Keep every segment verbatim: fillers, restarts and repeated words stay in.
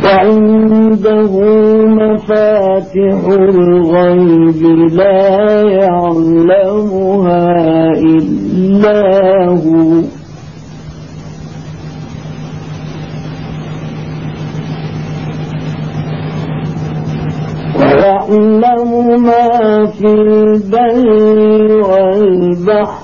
وعنده مفاتح الغيب لا يعلمها إلا هو ويعلم ما في البر والبحر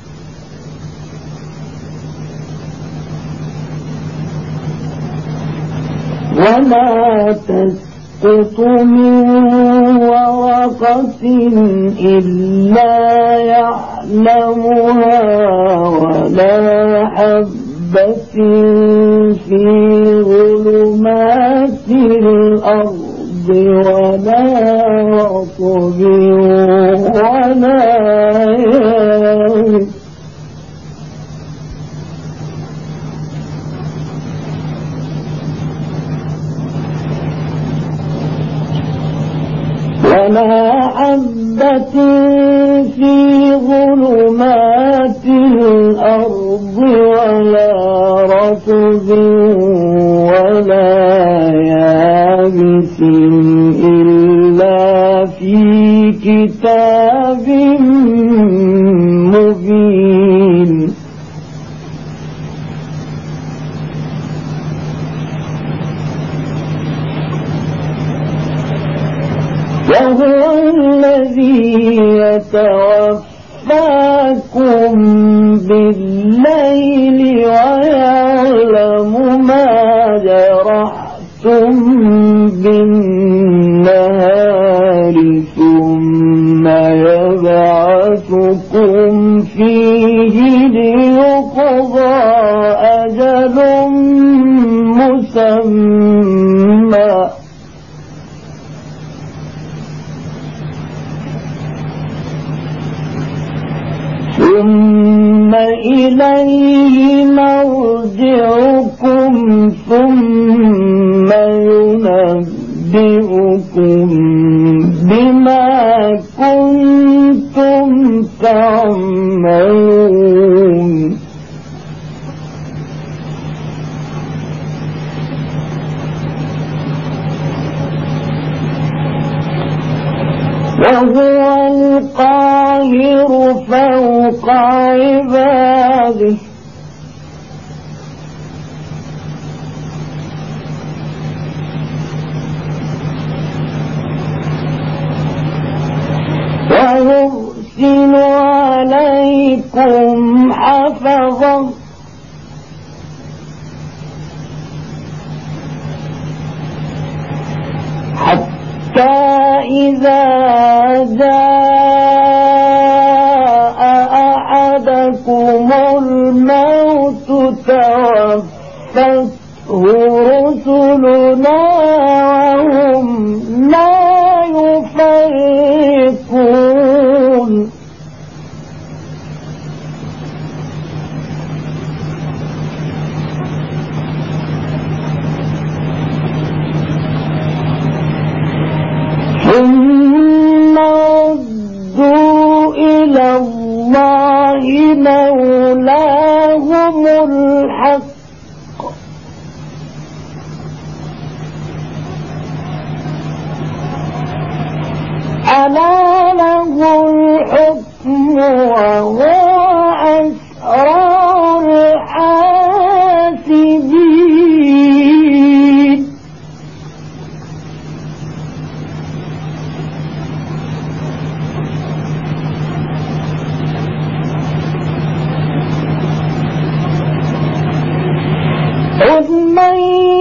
وما تسقط من ورقة إلا يعلمها ولا حبة في ظلمات الأرض ولا رطب ولا يابس ولا حبة في ظلمات الأرض ولا رطب ولا يابس إلا في كتاب مبين وهو الذي يتوفاكم بالليل ويعلم ما جرحتم بالنهار ثم يبعثكم فيه ليقضى أجل مسمى ثم إليه مرجعكم ثم ينبئكم بما كنتم تعملون وهو القاهر فوق عباده ويرسل عليكم حفظا حتى إذا جاء أحدكم الموت توفته رسلنا وهم لا يفرقون ثم ردوا إلى الله مولاهم الحق ألا له الحكم وهو أسرع الحاسبين قل من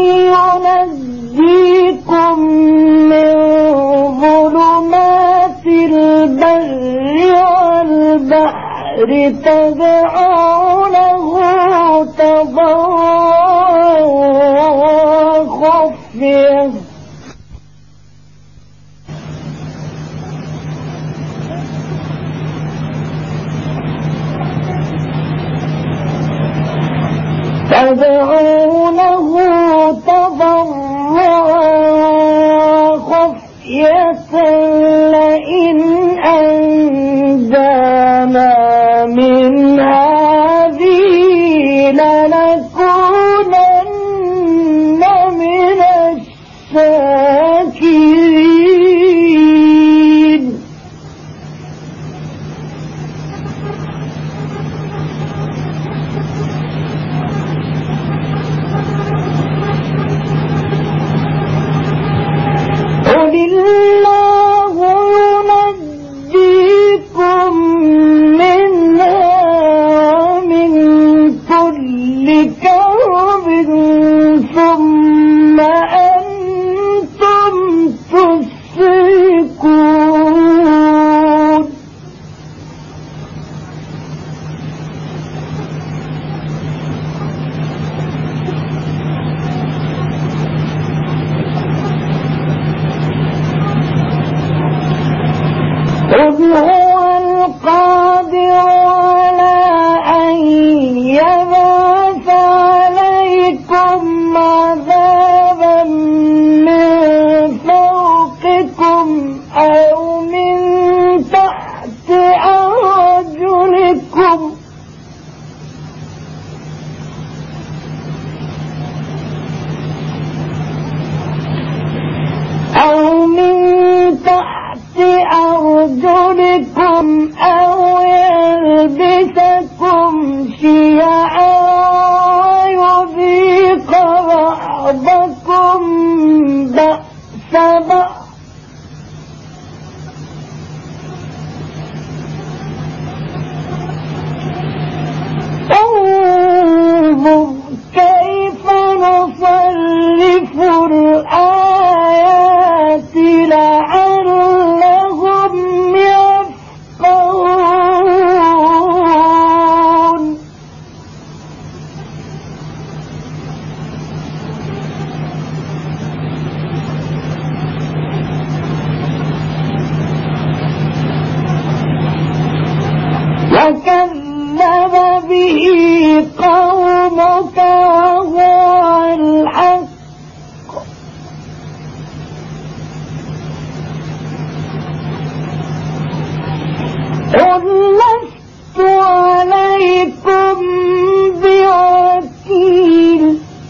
ينجيكم من ظلمات البر والبحر تدعونه تضرعا وخفيا تدعونه تضرعا خفية لئن أنجانا من هذه لنكونن من الشاكرين قل هو القادر على أن يبعث عليكم عذابا من فوقكم أو من تحت أرجلكم أو من تحت أرجلكم أو يلبسكم شيعا ويذيق بعضكم بأس بعض انظر كيف نصرف الآيات لعلهم يفقهون وكذب به قومك وهو الحق قل لست عليكم بوكيل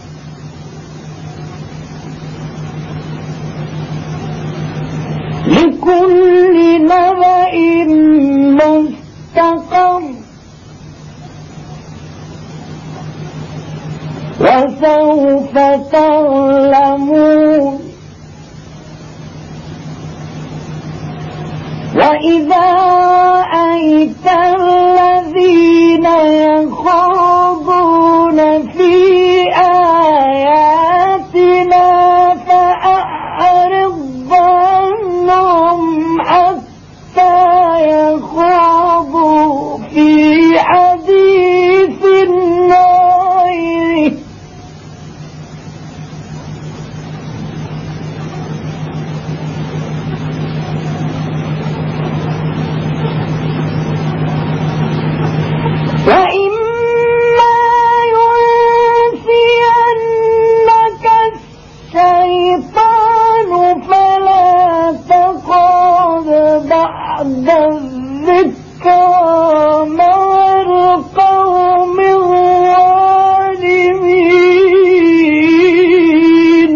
لكل نبأ مستقر وسوف تعلمون وإذا رأيت الذين يخوضون في آياتنا فأعرض عنهم حتى يخوضوا في حديث غيره وإما ينسينك الشيطان فلا تقعد بعد الذكرى مع القوم الظالمين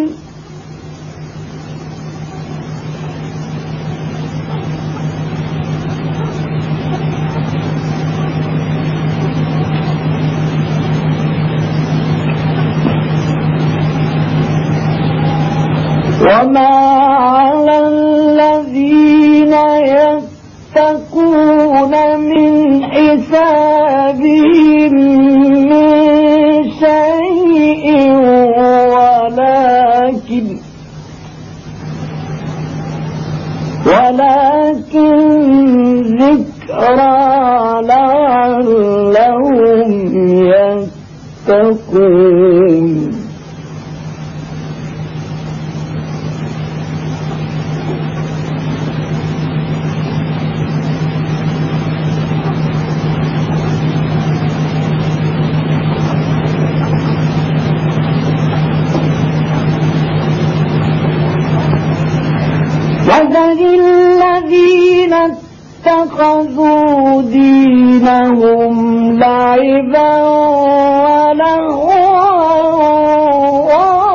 وما على الذين يتقون من حسابهم من شيء ولكن ولكن ذكرى لعلهم يتقون وذر الذين اتخذوا دينهم لعبا ولهوا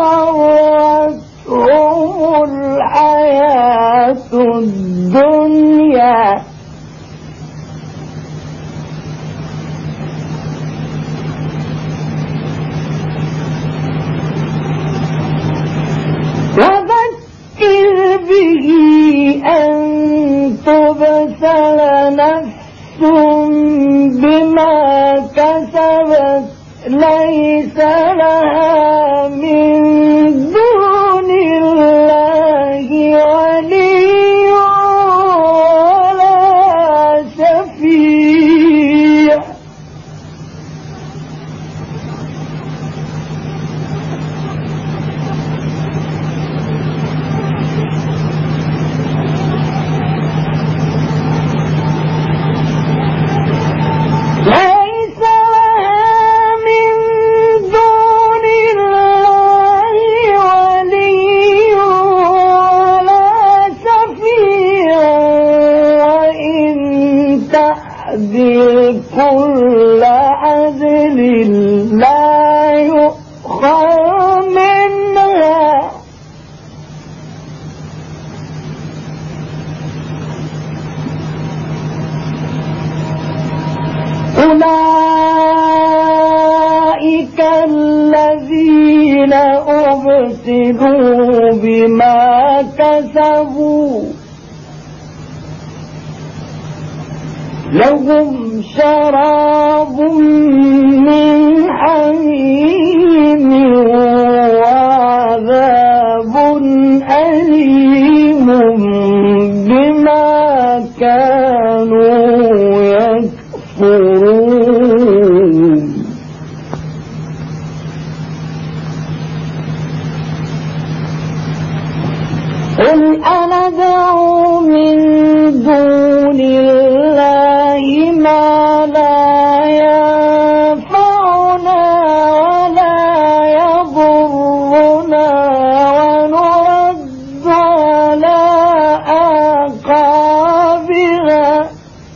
وغرتهم الحياة الدنيا وذكر به أن تبسل نفس بما كسبت ليس لها من دون الله ولي ولا شفيع الذين أبسلوا بما كسبوا لهم شراب من حميم وعذاب أليم بما كانوا يكفرون. قل أندعو من دون الله ما لا ينفعنا ولا يضرنا ونرد على أعقابنا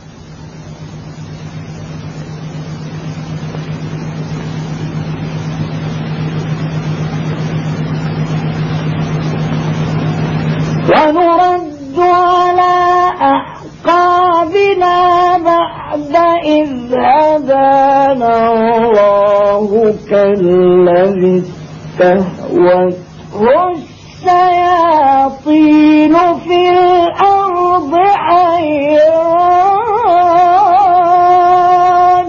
ونرد على أعقابنا بعد إذ هدانا الله كالذي استهوته الشياطين في الأرض حيران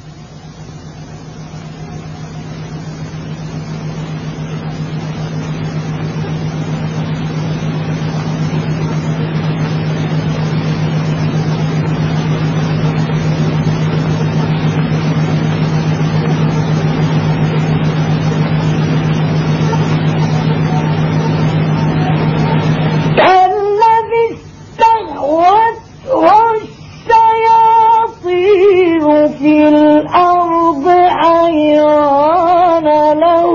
في الأرض حيران له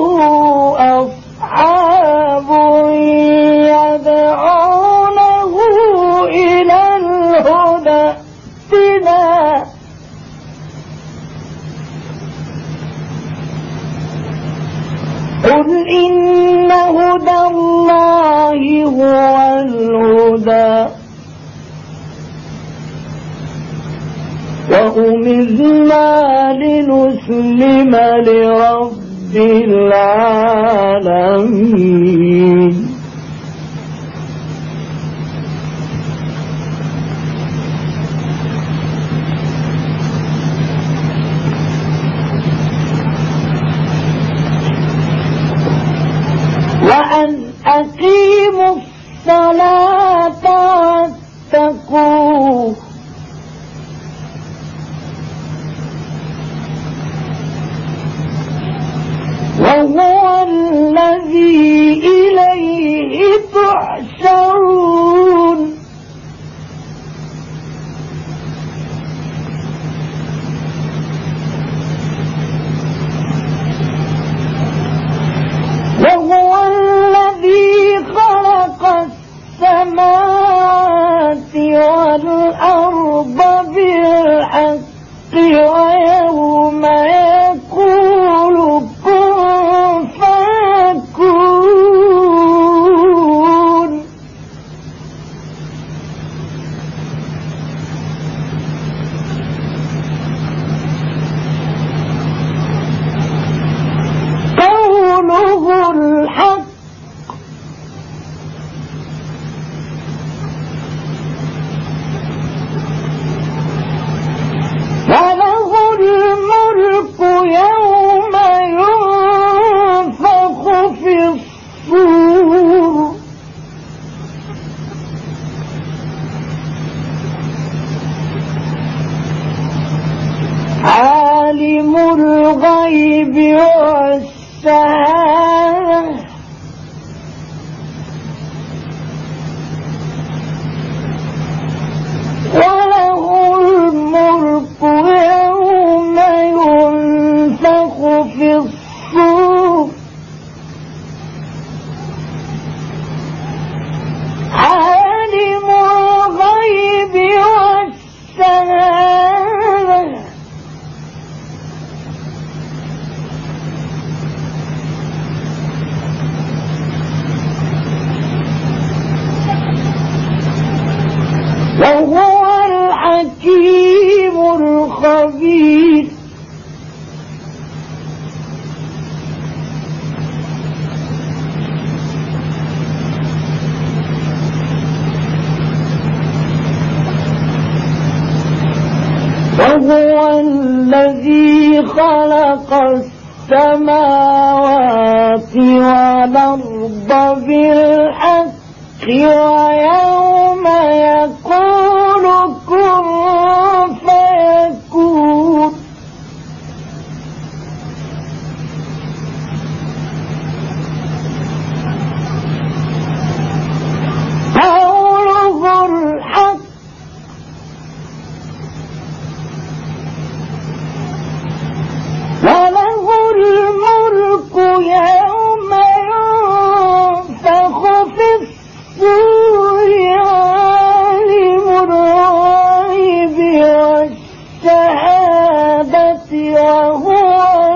أصحاب يدعونه إلى الهدى ائتنا قل إن هدى الله هو الهدى وأمرنا لنسلم لرب العالمين. وأن أقيموا الصلاة واتقوه وهو الذي إليه تحشرون. وهو الذي خلق السماوات والأرض بالحق ويوم يقول كن فيكون الذي خلق السماوات والأرض بالحق ويوم يقول كن فيكون قوله الحق وله الملك يوم ينفخ في الصور عالم الغيب والشهادة وهو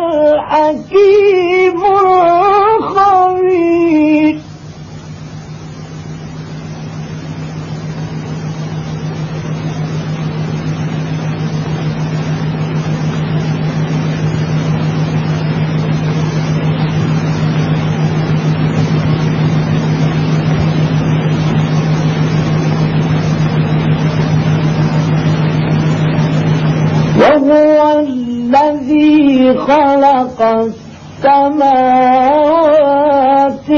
الحكيم الخبير وهو الذي خلق السماوات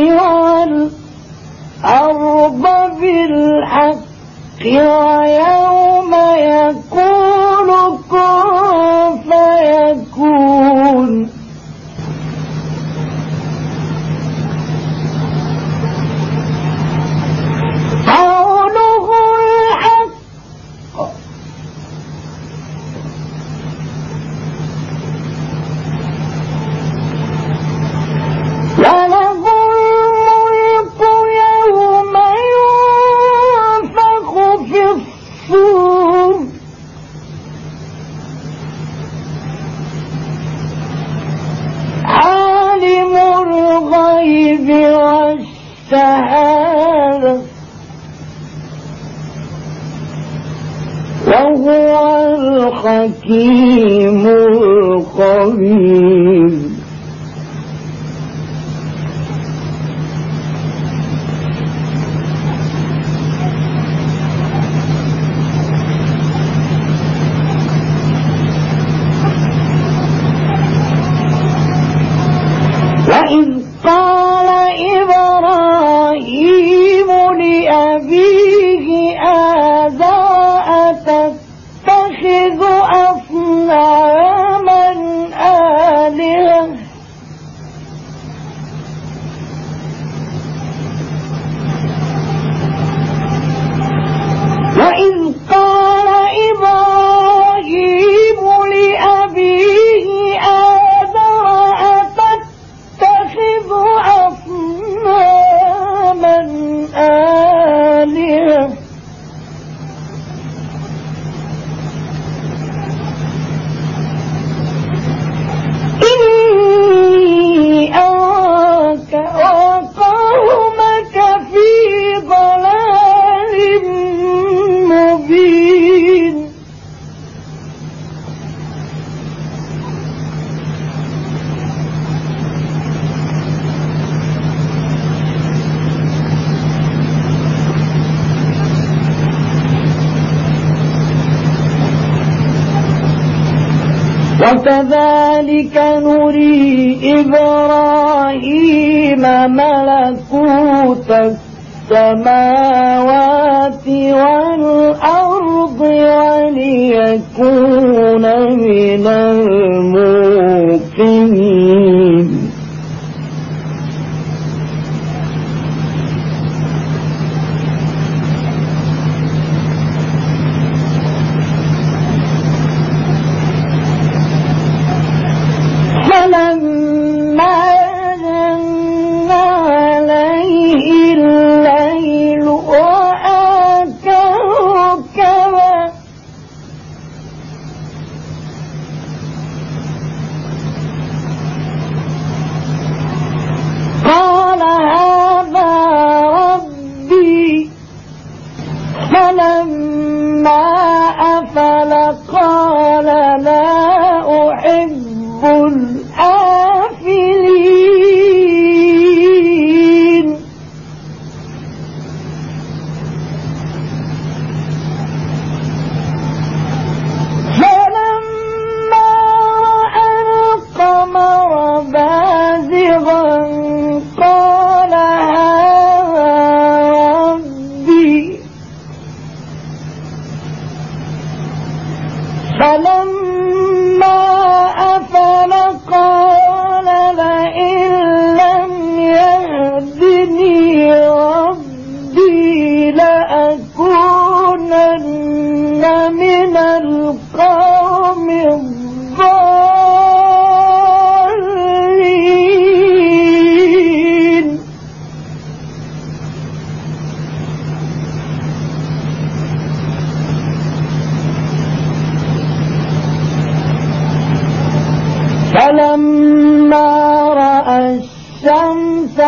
والأرض بالحق ويوم يقول كن فيكون قوله الحق وله الملك يوم ينفخ في الصور عالم الغيب والشهادة وهو الحكيم الخبير وإذ قال إبراهيم لأبيه آزر أتتخذ أصناما آلهة وإذ قال إبراهيم لأبيه آزر أتتخذ أصناما آلهة إني أراك وقومك في ضلال مبين وكذلك نري إبراهيم ملكوت السماوات والأرض وليكون من الموقنين فلما جن عليه الليل رأى كوكبا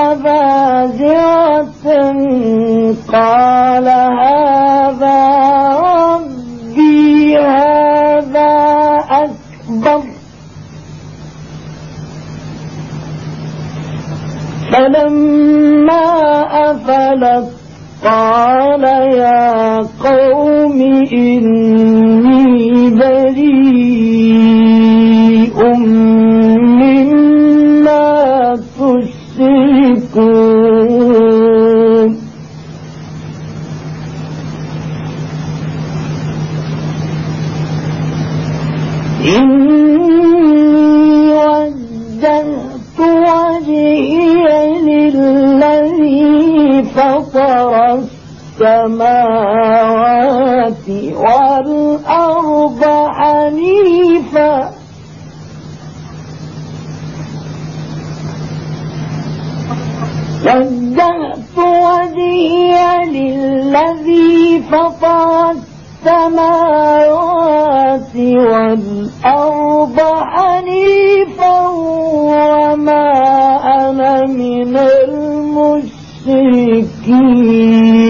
بازغة قال هذا ربي هذا أكبر فلما أفلت قال يا قوم إني بريء مما تشركون إني وجهت وجهي للذي فطر السماوات والأرض حنيفا وجهت وجهي للذي فطر السماوات والأرض حنيفا وما أنا من المشركين